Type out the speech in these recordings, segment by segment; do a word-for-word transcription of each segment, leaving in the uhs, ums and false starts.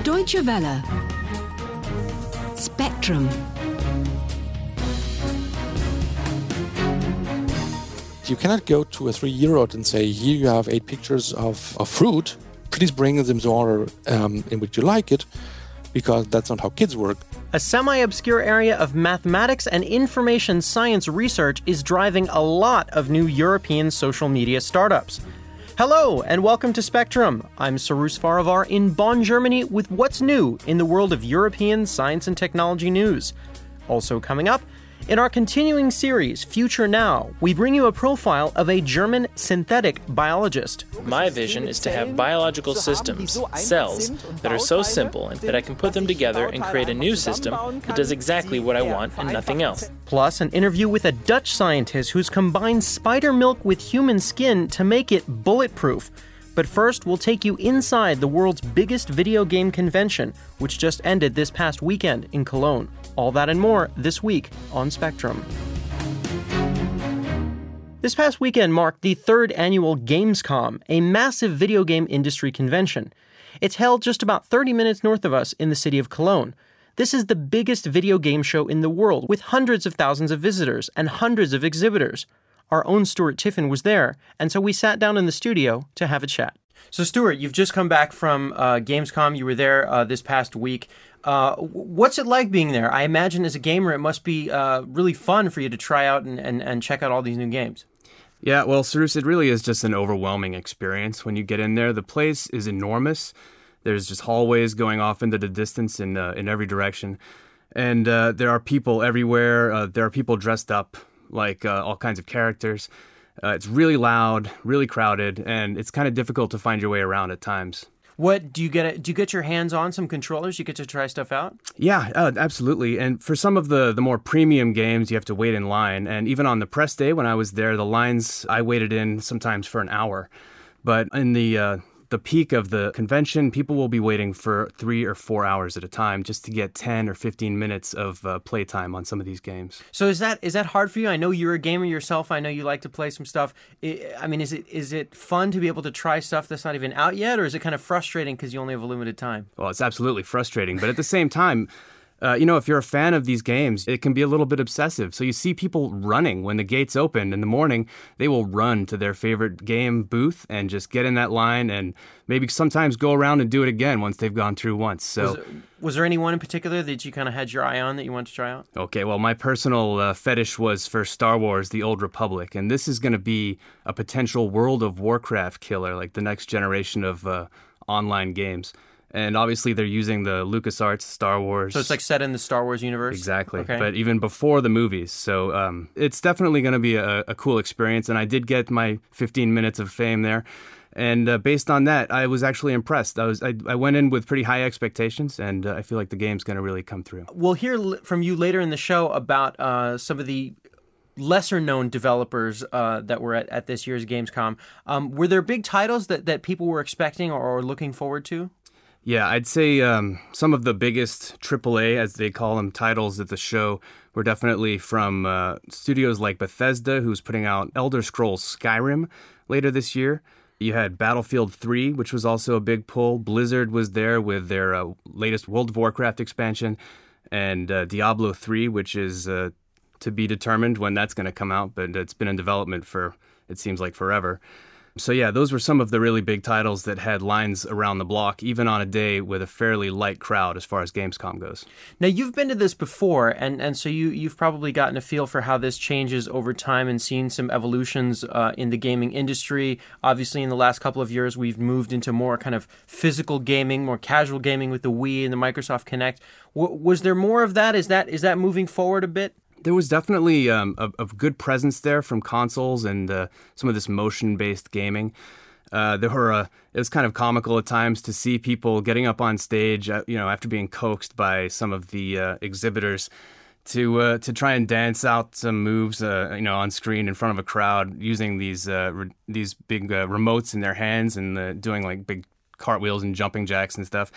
Deutsche Welle. Spectrum. You cannot go to a three-year-old and say, here you have eight pictures of, of fruit. Please bring them to order um, in which you like it, because that's not how kids work. A semi-obscure area of mathematics and information science research is driving a lot of new European social media startups. Hello, and welcome to Spectrum. I'm Cyrus Farivar in Bonn, Germany, with what's new in the world of European science and technology news. Also coming up, in our continuing series, Future Now, we bring you a profile of a German synthetic biologist. My vision is to have biological systems, cells, that are so simple that I can put them together and create a new system that does exactly what I want and nothing else. Plus, an interview with a Dutch scientist who's combined spider milk with human skin to make it bulletproof. But first, we'll take you inside the world's biggest video game convention, which just ended this past weekend in Cologne. All that and more this week on Spectrum. This past weekend marked the third annual Gamescom, a massive video game industry convention. It's held just about thirty minutes north of us in the city of Cologne. This is the biggest video game show in the world, with hundreds of thousands of visitors and hundreds of exhibitors. Our own Stuart Tiffin was there, and so we sat down in the studio to have a chat. So Stuart, you've just come back from uh, Gamescom. You were there uh, this past week. Uh, what's it like being there? I imagine as a gamer, it must be uh, really fun for you to try out and, and, and check out all these new games. Yeah, well, Cyrus, it really is just an overwhelming experience when you get in there. The place is enormous. There's just hallways going off into the distance in uh, in every direction. And uh, there are people everywhere. Uh, there are people dressed up like uh, all kinds of characters. Uh, it's really loud, really crowded, and it's kind of difficult to find your way around at times. What do you get? Do you get your hands on some controllers? You get to try stuff out? Yeah, uh, absolutely. And for some of the, the more premium games, you have to wait in line. And even on the press day when I was there, the lines I waited in sometimes for an hour. But in the uh, the peak of the convention, people will be waiting for three or four hours at a time just to get ten or fifteen minutes of uh, playtime on some of these games. So is that is that hard for you? I know you're a gamer yourself. I know you like to play some stuff. I mean, is it is it fun to be able to try stuff that's not even out yet, or is it kind of frustrating because you only have a limited time? Well, it's absolutely frustrating, but at the same time, Uh, you know, if you're a fan of these games, it can be a little bit obsessive. So you see people running when the gates open in the morning. They will run to their favorite game booth and just get in that line and maybe sometimes go around and do it again once they've gone through once. So, was, was there anyone in particular that you kind of had your eye on that you wanted to try out? Okay, well, my personal uh, fetish was for Star Wars: The Old Republic. And this is going to be a potential World of Warcraft killer, like the next generation of uh, online games. And obviously they're using the LucasArts Star Wars. So it's like set in the Star Wars universe? Exactly. Okay. But even before the movies. So um, it's definitely going to be a, a cool experience. And I did get my fifteen minutes of fame there. And uh, based on that, I was actually impressed. I was I, I went in with pretty high expectations, and uh, I feel like the game's going to really come through. We'll hear from you later in the show about uh, some of the lesser-known developers uh, that were at, at this year's Gamescom. Um, were there big titles that, that people were expecting or, or looking forward to? Yeah, I'd say um, some of the biggest triple A, as they call them, titles at the show were definitely from uh, studios like Bethesda, who's putting out Elder Scrolls Skyrim later this year. You had Battlefield three, which was also a big pull. Blizzard was there with their uh, latest World of Warcraft expansion, and uh, Diablo three, which is uh, to be determined when that's going to come out, but it's been in development for, it seems like, forever. So yeah, those were some of the really big titles that had lines around the block, even on a day with a fairly light crowd as far as Gamescom goes. Now, you've been to this before, and, and so you, you've probably gotten a feel for how this changes over time and seen some evolutions uh, in the gaming industry. Obviously, in the last couple of years, we've moved into more kind of physical gaming, more casual gaming with the Wii and the Microsoft Kinect. W- was there more of that? Is that is that moving forward a bit? There was definitely um, a, a good presence there from consoles and uh, some of this motion-based gaming. Uh, there were uh, it was kind of comical at times to see people getting up on stage, uh, you know, after being coaxed by some of the uh, exhibitors to uh, to try and dance out some moves, uh, you know, on screen in front of a crowd using these uh, re- these big uh, remotes in their hands and uh, doing like big cartwheels and jumping jacks and stuff.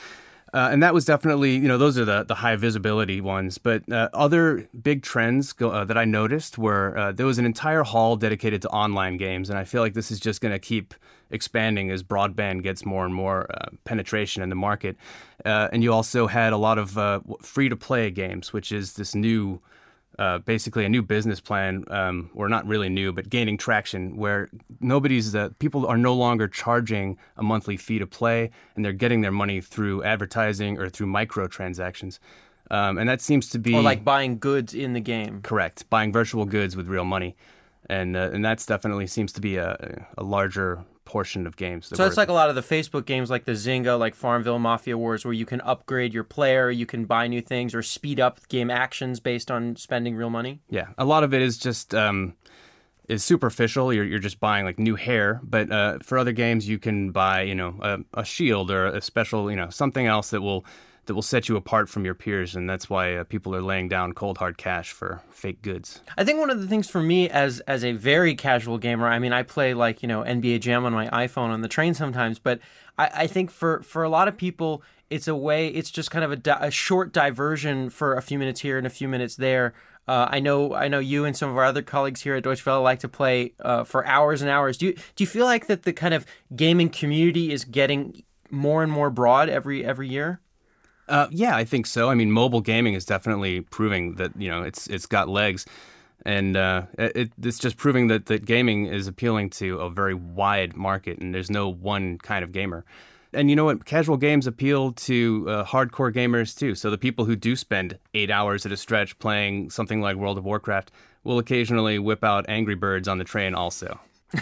Uh, and that was definitely, you know, those are the, the high visibility ones. But uh, other big trends go, uh, that I noticed were uh, there was an entire hall dedicated to online games. And I feel like this is just going to keep expanding as broadband gets more and more uh, penetration in the market. Uh, and you also had a lot of uh, free-to-play games, which is this new, uh, basically a new business plan, um, or not really new, but gaining traction, where nobody's, uh, people are no longer charging a monthly fee to play, and they're getting their money through advertising or through microtransactions. Um, and that seems to be... Or like buying goods in the game. Correct. Buying virtual goods with real money. And uh, and that's definitely seems to be a, a larger portion of games. So it's like a lot of the Facebook games like the Zynga, like Farmville, Mafia Wars, where you can upgrade your player, you can buy new things, or speed up game actions based on spending real money? Yeah, a lot of it is just um, is superficial. You're you're just buying like new hair. But uh, for other games, you can buy, you know, a, a shield or a special, you know, something else that will that will set you apart from your peers, and that's why uh, people are laying down cold hard cash for fake goods. I think one of the things for me as as a very casual gamer, I mean, I play like, you know, N B A Jam on my iPhone on the train sometimes, but I, I think for, for a lot of people, it's a way, it's just kind of a, di- a short diversion for a few minutes here and a few minutes there. Uh, I know I know you and some of our other colleagues here at Deutsche Welle like to play uh, for hours and hours. Do you, do you feel like that the kind of gaming community is getting more and more broad every every year? Uh, yeah, I think so. I mean, mobile gaming is definitely proving that, you know, it's it's got legs, and uh, it, it's just proving that, that gaming is appealing to a very wide market, and there's no one kind of gamer. And you know what? Casual games appeal to uh, hardcore gamers too. So the people who do spend eight hours at a stretch playing something like World of Warcraft will occasionally whip out Angry Birds on the train also.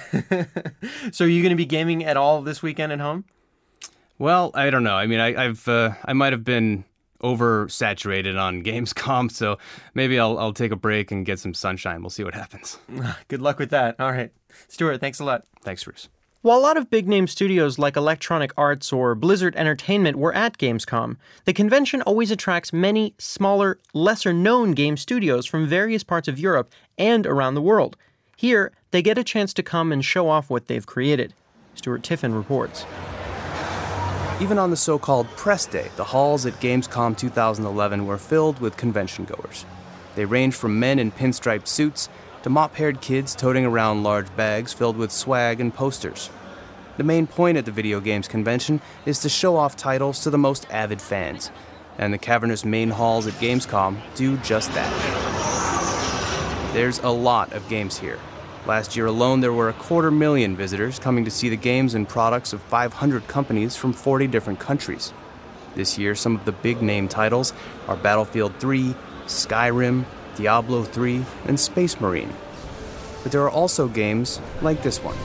So are you going to be gaming at all this weekend at home? Well, I don't know. I mean, I, I've uh, I might have been oversaturated on Gamescom, so maybe I'll I'll take a break and get some sunshine. We'll see what happens. Good luck with that. All right, Stuart, thanks a lot. Thanks, Bruce. While a lot of big-name studios like Electronic Arts or Blizzard Entertainment were at Gamescom, the convention always attracts many smaller, lesser-known game studios from various parts of Europe and around the world. Here, they get a chance to come and show off what they've created. Stuart Tiffin reports. Even on the so-called press day, the halls at Gamescom two thousand eleven were filled with convention-goers. They ranged from men in pinstriped suits to mop-haired kids toting around large bags filled with swag and posters. The main point at the video games convention is to show off titles to the most avid fans, and the cavernous main halls at Gamescom do just that. There's a lot of games here. Last year alone, there were a quarter million visitors coming to see the games and products of five hundred companies from forty different countries. This year, some of the big-name titles are Battlefield three, Skyrim, Diablo three, and Space Marine. But there are also games like this one.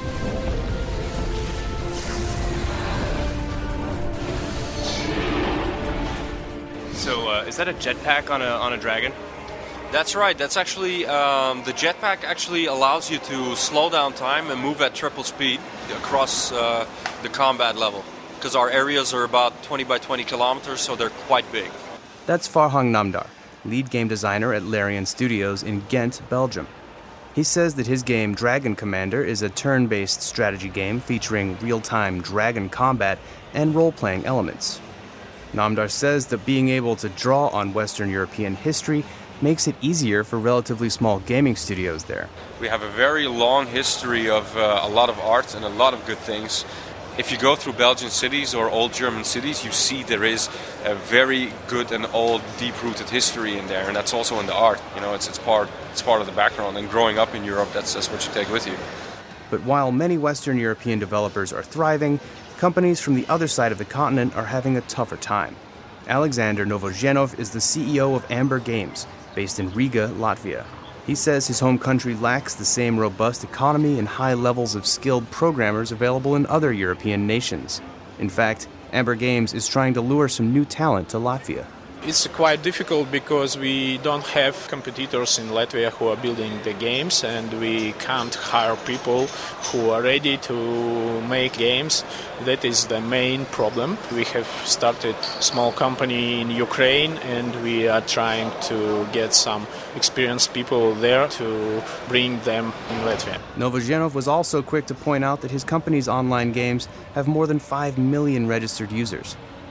So, uh, is that a jetpack on a on a dragon? That's right. That's actually, um, the jetpack actually allows you to slow down time and move at triple speed across uh, the combat level. Because our areas are about twenty by twenty kilometers, so they're quite big. That's Farhang Namdar, lead game designer at Larian Studios in Ghent, Belgium. He says that his game Dragon Commander is a turn-based strategy game featuring real-time dragon combat and role-playing elements. Namdar says that being able to draw on Western European history makes it easier for relatively small gaming studios there. We have a very long history of uh, a lot of art and a lot of good things. If you go through Belgian cities or old German cities, you see there is a very good and old, deep-rooted history in there, and that's also in the art. You know, it's it's part it's part of the background. And growing up in Europe, that's that's what you take with you. But while many Western European developers are thriving, companies from the other side of the continent are having a tougher time. Alexander Novozhenov is the C E O of Amber Games, based in Riga, Latvia. He says his home country lacks the same robust economy and high levels of skilled programmers available in other European nations. In fact, Amber Games is trying to lure some new talent to Latvia. It's quite difficult because we don't have competitors in Latvia who are building the games, and we can't hire people who are ready to make games. That is the main problem. We have started a small company in Ukraine, and we are trying to get some experienced people there to bring them in Latvia. Novozhenov was also quick to point out that his company's online games have more than five million registered users.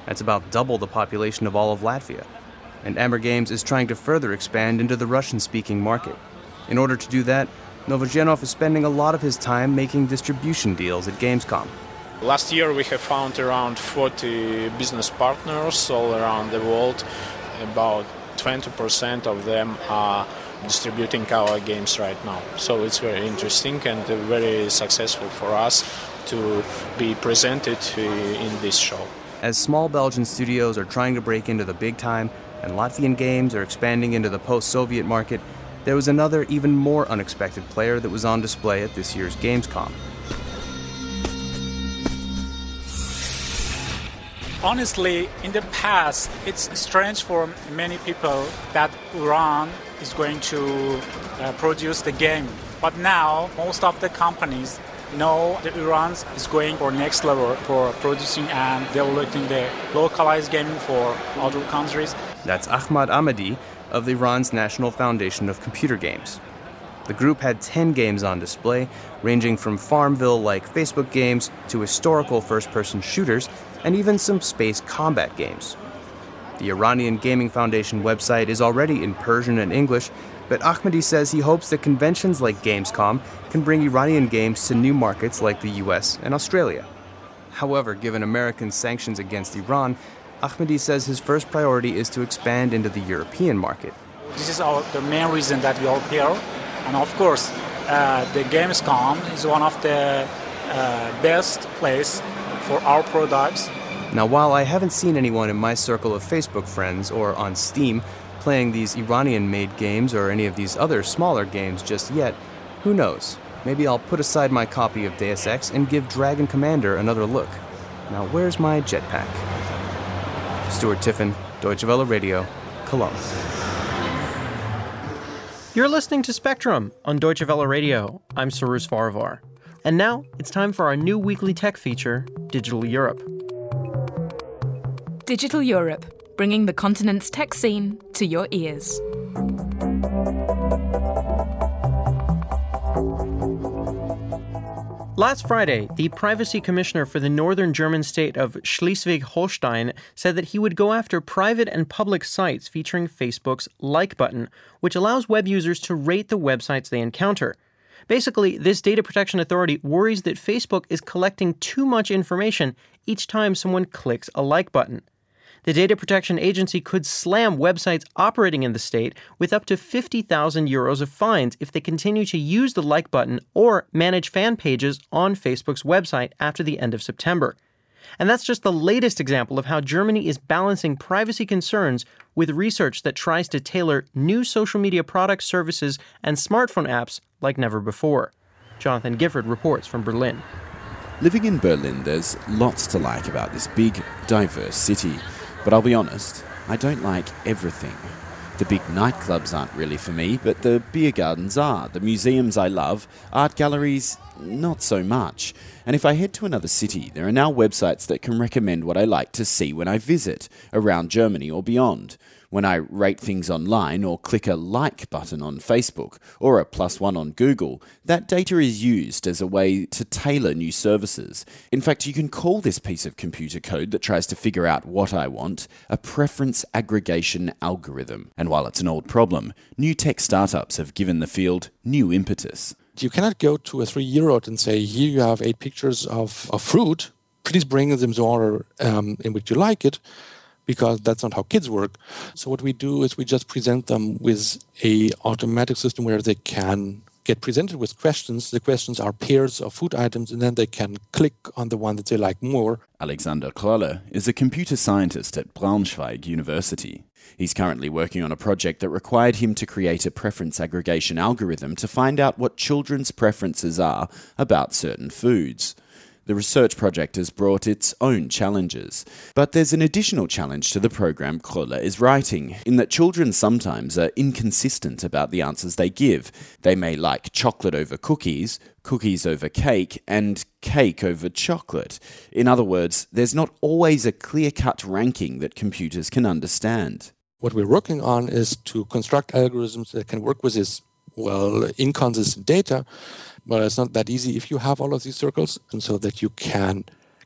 That's about double the population of all of Latvia. And Amber Games is trying to further expand into the Russian-speaking market. In order to do that, Novozhenov is spending a lot of his time making distribution deals at Gamescom. Last year we have found around forty business partners all around the world. About twenty percent of them are distributing our games right now. So it's very interesting and very successful for us to be presented in this show. As small Belgian studios are trying to break into the big time and Latvian games are expanding into the post-Soviet market, there was another, even more unexpected player that was on display at this year's Gamescom. Honestly, in the past, it's strange for many people that Iran is going to uh, produce the game. But now, most of the companies know that Iran is going for next level for producing and developing the localized gaming for other countries. That's Ahmad Ahmadi of Iran's National Foundation of Computer Games. The group had ten games on display, ranging from Farmville-like Facebook games to historical first-person shooters, and even some space combat games. The Iranian Gaming Foundation website is already in Persian and English, but Ahmadi says he hopes that conventions like Gamescom can bring Iranian games to new markets like the U S and Australia. However, given American sanctions against Iran, Ahmadi says his first priority is to expand into the European market. This is our, the main reason that we are here. And of course, uh, the Gamescom is one of the uh, best place for our products. Now, while I haven't seen anyone in my circle of Facebook friends or on Steam playing these Iranian-made games or any of these other smaller games just yet, who knows? Maybe I'll put aside my copy of Deus Ex and give Dragon Commander another look. Now, where's my jetpack? Stuart Tiffin, Deutsche Welle Radio, Cologne. You're listening to Spectrum on Deutsche Welle Radio. I'm Cyrus Farivar. And now it's time for our new weekly tech feature, Digital Europe. Digital Europe, bringing the continent's tech scene to your ears. Last Friday, the privacy commissioner for the northern German state of Schleswig-Holstein said that he would go after private and public sites featuring Facebook's like button, which allows web users to rate the websites they encounter. Basically, this data protection authority worries that Facebook is collecting too much information each time someone clicks a like button. The Data Protection Agency could slam websites operating in the state with up to fifty thousand euros of fines if they continue to use the like button or manage fan pages on Facebook's website after the end of September. And that's just the latest example of how Germany is balancing privacy concerns with research that tries to tailor new social media products, services, and smartphone apps like never before. Jonathan Gifford reports from Berlin. Living in Berlin, there's lots to like about this big, diverse city. But I'll be honest, I don't like everything. The big nightclubs aren't really for me, but the beer gardens are. The museums I love, art galleries, not so much. And if I head to another city, there are now websites that can recommend what I like to see when I visit, around Germany or beyond. When I rate things online or click a like button on Facebook or a plus one on Google, that data is used as a way to tailor new services. In fact, you can call this piece of computer code that tries to figure out what I want a preference aggregation algorithm. And while it's an old problem, new tech startups have given the field new impetus. You cannot go to a three-year-old and say, here you have eight pictures of, of fruit, please bring them to order um, in which you like it, because that's not how kids work. So what we do is we just present them with a automatic system where they can get presented with questions. The questions are pairs of food items, and then they can click on the one that they like more. Alexander Krolle is a computer scientist at Braunschweig University. He's currently working on a project that required him to create a preference aggregation algorithm to find out what children's preferences are about certain foods. The research project has brought its own challenges. But there's an additional challenge to the program Krolle is writing, in that children sometimes are inconsistent about the answers they give. They may like chocolate over cookies, cookies over cake, and cake over chocolate. In other words, there's not always a clear-cut ranking that computers can understand. What we're working on is to construct algorithms that can work with this, well, inconsistent data. But it's not that easy if you have all of these circles, and so that you can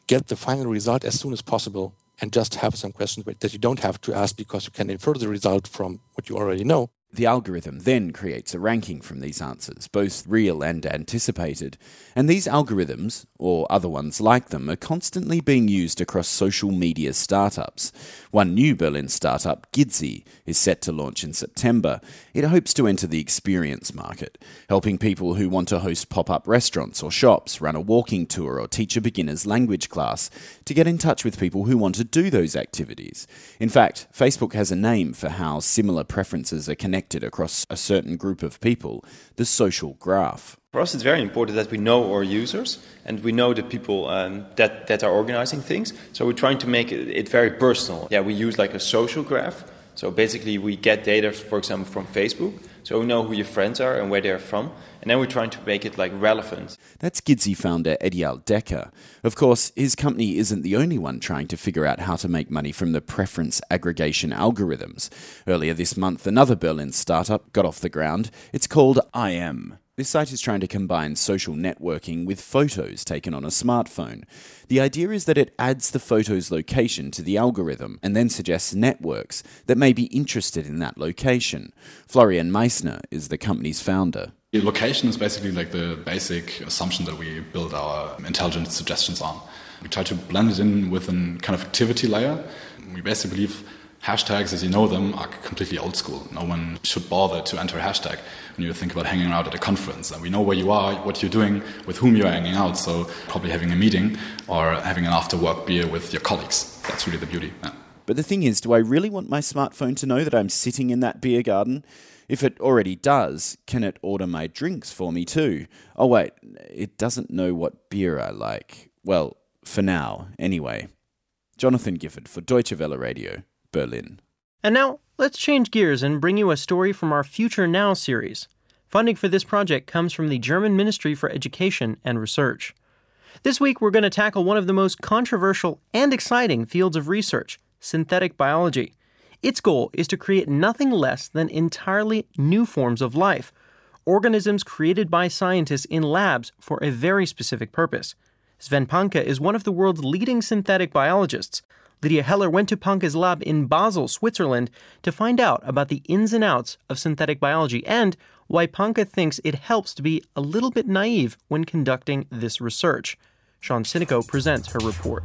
get the final result as soon as possible and just have some questions that you don't have to ask because you can infer the result from what you already know. The algorithm then creates a ranking from these answers, both real and anticipated. And these algorithms, or other ones like them, are constantly being used across social media startups. One new Berlin startup, Gidzi, is set to launch in September. It hopes to enter the experience market, helping people who want to host pop-up restaurants or shops, run a walking tour or teach a beginner's language class, to get in touch with people who want to do those activities. In fact, Facebook has a name for how similar preferences are connected across a certain group of people, the social graph. For us, it's very important that we know our users and we know the people um, that, that are organizing things. So we're trying to make it, it very personal. Yeah, we use like a social graph. So basically we get data, for example, from Facebook. So we know who your friends are and where they're from. And then we're trying to make it like relevant. That's Gidzi founder Edial Decker. Of course, his company isn't the only one trying to figure out how to make money from the preference aggregation algorithms. Earlier this month, another Berlin startup got off the ground. It's called I M. This site is trying to combine social networking with photos taken on a smartphone. The idea is that it adds the photo's location to the algorithm and then suggests networks that may be interested in that location. Florian Meissner is the company's founder. The location is basically like the basic assumption that we build our intelligent suggestions on. We try to blend it in with a kind of activity layer. We basically believe hashtags, as you know them, are completely old school. No one should bother to enter a hashtag when you think about hanging out at a conference. And we know where you are, what you're doing, with whom you're hanging out, so probably having a meeting or having an after-work beer with your colleagues. That's really the beauty. Yeah. But the thing is, do I really want my smartphone to know that I'm sitting in that beer garden? If it already does, can it order my drinks for me too? Oh wait, it doesn't know what beer I like. Well, for now, anyway. Jonathan Gifford for Deutsche Welle Radio, Berlin. And now, let's change gears and bring you a story from our Future Now series. Funding for this project comes from the German Ministry for Education and Research. This week, we're going to tackle one of the most controversial and exciting fields of research, synthetic biology. Its goal is to create nothing less than entirely new forms of life, organisms created by scientists in labs for a very specific purpose. Sven Panke is one of the world's leading synthetic biologists. Lydia Heller went to Panke's lab in Basel, Switzerland, to find out about the ins and outs of synthetic biology and why Panke thinks it helps to be a little bit naive when conducting this research. Sean Sinico presents her report.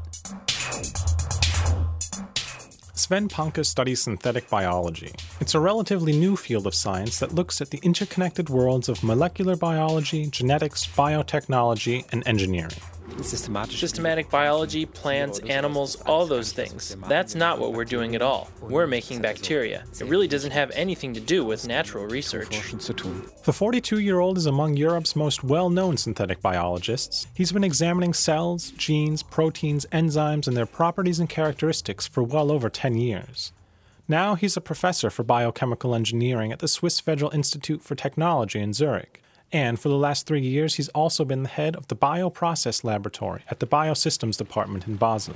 Sven Panke studies synthetic biology. It's a relatively new field of science that looks at the interconnected worlds of molecular biology, genetics, biotechnology, and engineering. Systematic biology, plants, animals, all those things. That's not what we're doing at all. We're making bacteria. It really doesn't have anything to do with natural research. The forty-two-year-old is among Europe's most well-known synthetic biologists. He's been examining cells, genes, proteins, enzymes, and their properties and characteristics for well over ten years. Now he's a professor for biochemical engineering at the Swiss Federal Institute for Technology in Zurich. And for the last three years, he's also been the head of the Bioprocess Laboratory at the Biosystems Department in Basel.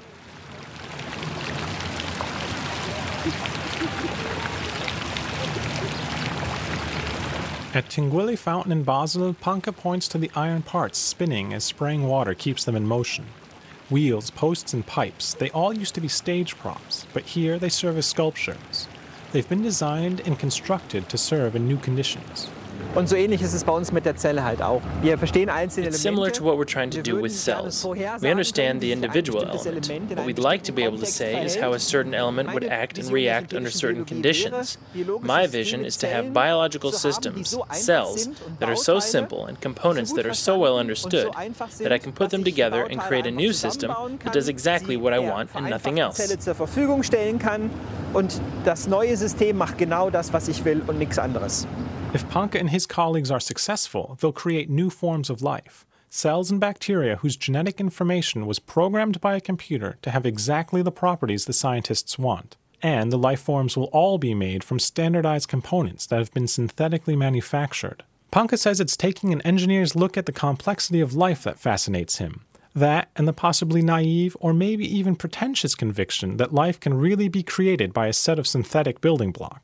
At Tinguely Fountain in Basel, Panke points to the iron parts spinning as spraying water keeps them in motion. Wheels, posts, and pipes, they all used to be stage props, but here they serve as sculptures. They've been designed and constructed to serve in new conditions. Und so ähnlich ist es bei uns mit der Zelle halt auch. Wir verstehen einzelne It's similar to what we're trying to do with cells. We understand the individual element. What we'd like to be able to say is how a certain element would act and react under certain conditions. My vision is to have biological systems, cells, that are so simple and components that are so well understood that I can put them together and create a new system that does exactly what I want and nothing else. Zelle zur Verfügung stellen kann und das neue System macht genau das, was ich will und nichts anderes. If Panke and his colleagues are successful, they'll create new forms of life, cells and bacteria whose genetic information was programmed by a computer to have exactly the properties the scientists want. And the life forms will all be made from standardized components that have been synthetically manufactured. Panke says it's taking an engineer's look at the complexity of life that fascinates him. That and the possibly naive or maybe even pretentious conviction that life can really be created by a set of synthetic building blocks.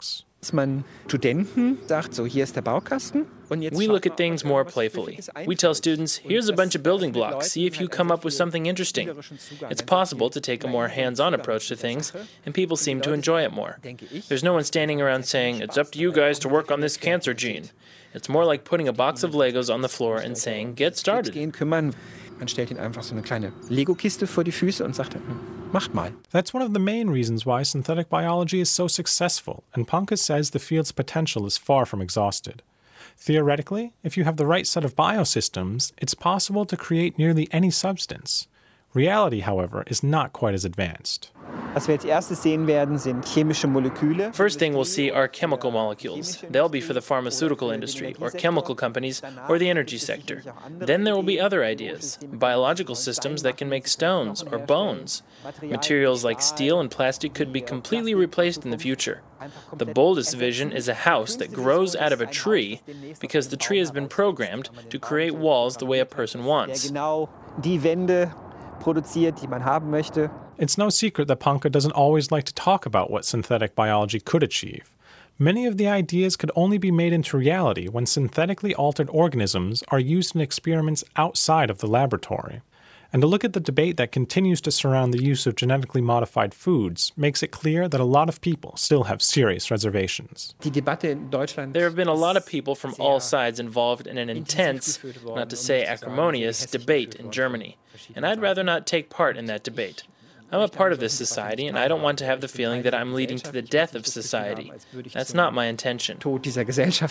We look at things more playfully. We tell students, here's a bunch of building blocks, see if you come up with something interesting. It's possible to take a more hands-on approach to things, and people seem to enjoy it more. There's no one standing around saying, it's up to you guys to work on this cancer gene. It's more like putting a box of Legos on the floor and saying, get started. Man stellt ihnen einfach so eine kleine Lego-Kiste vor die Füße und sagt, macht mal. That's one of the main reasons why synthetic biology is so successful, and Panke says the field's potential is far from exhausted. Theoretically, if you have the right set of biosystems, it's possible to create nearly any substance. Reality, however, is not quite as advanced. Was wir als erstes sehen werden, sind chemische Moleküle. First thing we'll see are chemical molecules. They'll be for the pharmaceutical industry, or chemical companies, or the energy sector. Then there will be other ideas, biological systems that can make stones or bones. Materials like steel and plastic could be completely replaced in the future. The boldest vision is a house that grows out of a tree because the tree has been programmed to create walls the way a person wants. Die Wände produziert, die man haben möchte. It's no secret that Panke doesn't always like to talk about what synthetic biology could achieve. Many of the ideas could only be made into reality when synthetically altered organisms are used in experiments outside of the laboratory. And to look at the debate that continues to surround the use of genetically modified foods makes it clear that a lot of people still have serious reservations. There have been a lot of people from all sides involved in an intense, not to say acrimonious, debate in Germany. And I'd rather not take part in that debate. I'm a part of this society, and I don't want to have the feeling that I'm leading to the death of society. That's not my intention. Instead,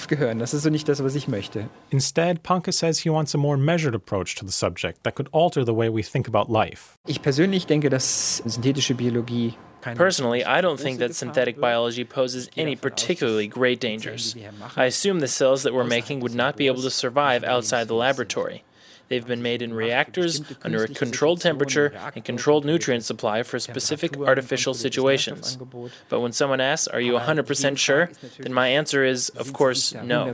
Panke says he wants a more measured approach to the subject that could alter the way we think about life. Personally, I don't think that synthetic biology poses any particularly great dangers. I assume the cells that we're making would not be able to survive outside the laboratory. They've been made in reactors under a controlled temperature and controlled nutrient supply for specific artificial situations. But when someone asks, are you one hundred percent sure? Then my answer is, of course, no.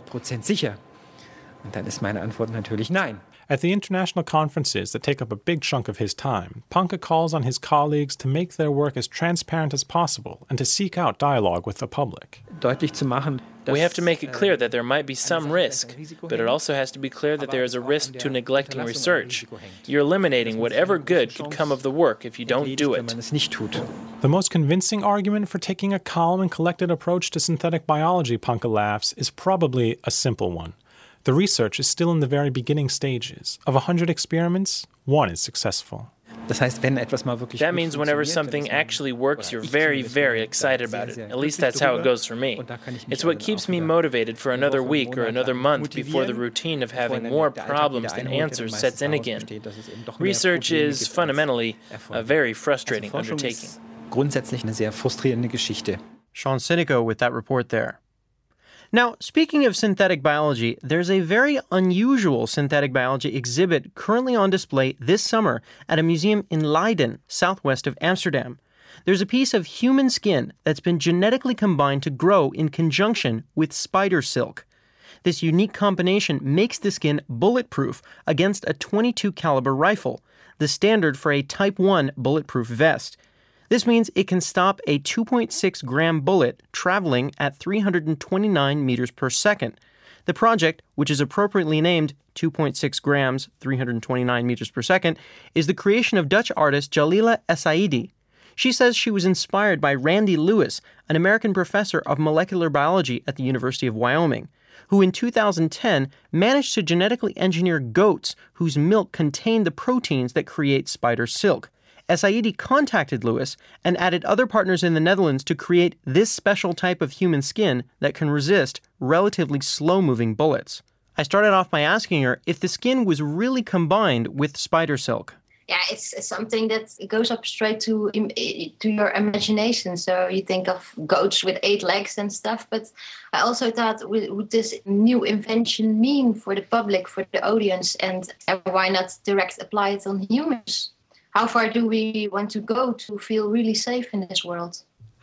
At the international conferences that take up a big chunk of his time, Panke calls on his colleagues to make their work as transparent as possible and to seek out dialogue with the public. We have to make it clear that there might be some risk, but it also has to be clear that there is a risk to neglecting research. You're eliminating whatever good could come of the work if you don't do it. The most convincing argument for taking a calm and collected approach to synthetic biology, Panke laughs, is probably a simple one. The research is still in the very beginning stages. Of a hundred experiments, one is successful. That means whenever something actually works, you're very, very excited about it. At least that's how it goes for me. It's what keeps me motivated for another week or another month before the routine of having more problems than answers sets in again. Research is, fundamentally, a very frustrating undertaking. Sean Sinico with that report there. Now, speaking of synthetic biology, there's a very unusual synthetic biology exhibit currently on display this summer at a museum in Leiden, southwest of Amsterdam. There's a piece of human skin that's been genetically combined to grow in conjunction with spider silk. This unique combination makes the skin bulletproof against a twenty-two caliber rifle, the standard for a Type one bulletproof vest. This means it can stop a two point six gram bullet traveling at three hundred twenty-nine meters per second. The project, which is appropriately named two point six grams, three hundred twenty-nine meters per second, is the creation of Dutch artist Jalila Essaidi. She says she was inspired by Randy Lewis, an American professor of molecular biology at the University of Wyoming, who in two thousand ten managed to genetically engineer goats whose milk contained the proteins that create spider silk. Essaidi contacted Lewis and added other partners in the Netherlands to create this special type of human skin that can resist relatively slow-moving bullets. I started off by asking her if the skin was really combined with spider silk. Yeah, it's, it's something that goes up straight to to your imagination. So you think of goats with eight legs and stuff. But I also thought, what would this new invention mean for the public, for the audience? And why not direct apply it on humans? How far do we want to go to feel really safe in this world?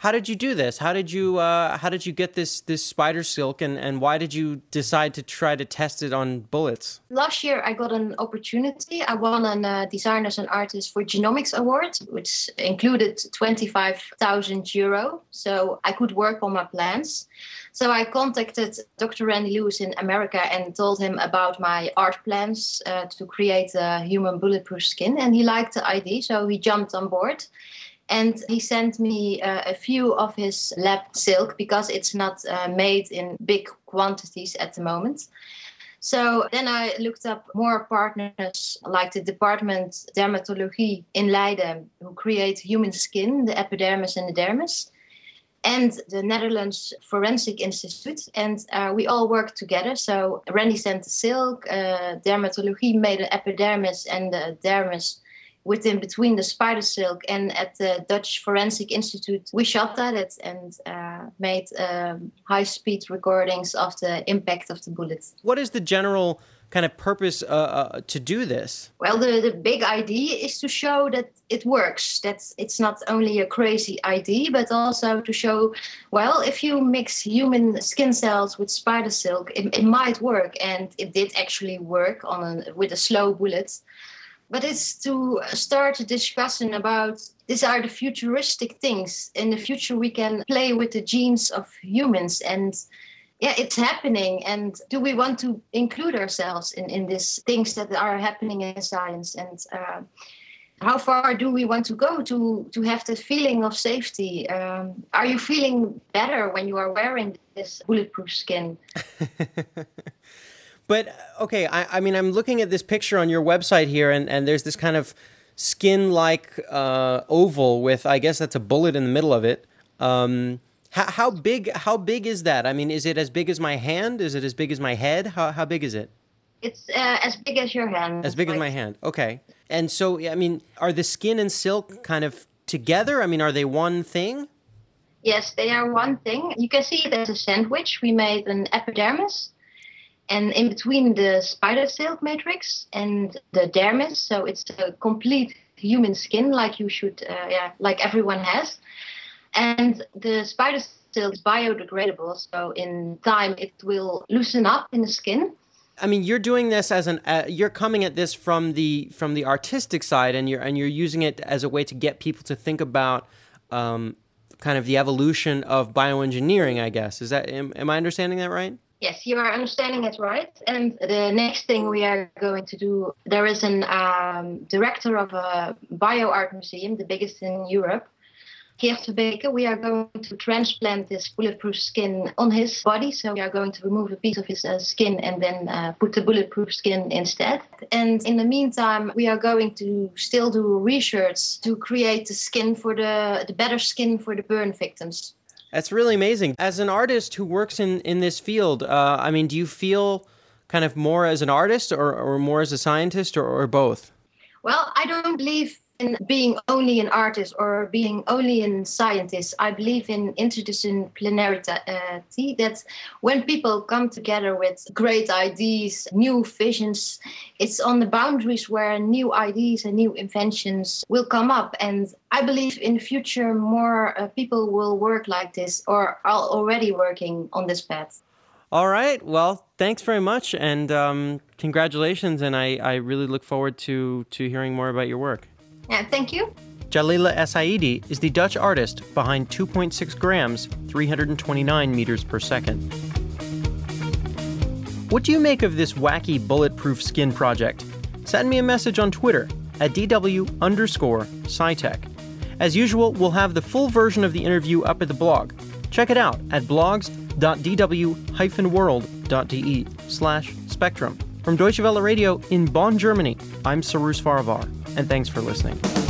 How did you do this? How did you uh, how did you get this this spider silk, and, and why did you decide to try to test it on bullets? Last year I got an opportunity. I won a uh, Designers and Artists for Genomics Award, which included twenty-five thousand euro. So I could work on my plans. So I contacted Doctor Randy Lewis in America and told him about my art plans uh, to create a human bulletproof skin. And he liked the idea, so he jumped on board. And he sent me uh, a few of his lab silk because it's not uh, made in big quantities at the moment. So then I looked up more partners like the Department Dermatologie in Leiden, who create human skin, the epidermis and the dermis, and the Netherlands Forensic Institute. And uh, we all worked together. So Randy sent the silk, uh, Dermatologie made an epidermis and the dermis within between the spider silk, and at the Dutch Forensic Institute, we shot at it and uh, made um, high-speed recordings of the impact of the bullet. What is the general kind of purpose uh, uh, to do this? Well, the, the big idea is to show that it works, that it's not only a crazy idea, but also to show, well, if you mix human skin cells with spider silk, it, it might work, and it did actually work on a, with a slow bullet. But it's to start a discussion about these are the futuristic things. In the future, we can play with the genes of humans. And yeah, it's happening. And do we want to include ourselves in, in these things that are happening in science? And uh, how far do we want to go to, to have that feeling of safety? Um, are you feeling better when you are wearing this bulletproof skin? But, okay, I, I mean, I'm looking at this picture on your website here, and, and there's this kind of skin-like uh, oval with, I guess that's a bullet in the middle of it. Um, how, how big How big is that? I mean, is it as big as my hand? Is it as big as my head? How, how big is it? It's uh, as big as your hand. As big like... as my hand, okay. And so, I mean, are the skin and silk kind of together? I mean, are they one thing? Yes, they are one thing. You can see it as a sandwich. We made an epidermis. And in between the spider silk matrix and the dermis, so it's a complete human skin, like you should, uh, yeah, like everyone has. And the spider silk is biodegradable, so in time it will loosen up in the skin. I mean, you're doing this as an, uh, you're coming at this from the from the artistic side, and you're and you're using it as a way to get people to think about um, kind of the evolution of bioengineering, I guess. Is that am, am I understanding that right? Yes, you are understanding it right. And the next thing we are going to do, there is an um, director of a bio-art museum, the biggest in Europe, Geert Verbeke. We are going to transplant this bulletproof skin on his body. So we are going to remove a piece of his uh, skin and then uh, put the bulletproof skin instead. And in the meantime, we are going to still do research to create the skin for the, the better skin for the burn victims. That's really amazing. As an artist who works in, in this field, uh, I mean, do you feel kind of more as an artist or, or more as a scientist or, or both? Well, I don't believe in being only an artist or being only a scientist. I believe in interdisciplinarity, that when people come together with great ideas, new visions, it's on the boundaries where new ideas and new inventions will come up. And I believe in the future more uh, people will work like this or are already working on this path. All right. Well, thanks very much. And um, congratulations. And I, I really look forward to, to hearing more about your work. Yeah, thank you. Jalila Essaidi is the Dutch artist behind two point six grams, three hundred twenty-nine meters per second. What do you make of this wacky bulletproof skin project? Send me a message on Twitter at DW underscore SciTech. As usual, we'll have the full version of the interview up at the blog. Check it out at blogs.dw-world.de slash spectrum. From Deutsche Welle Radio in Bonn, Germany, I'm Cyrus Farivar, and thanks for listening.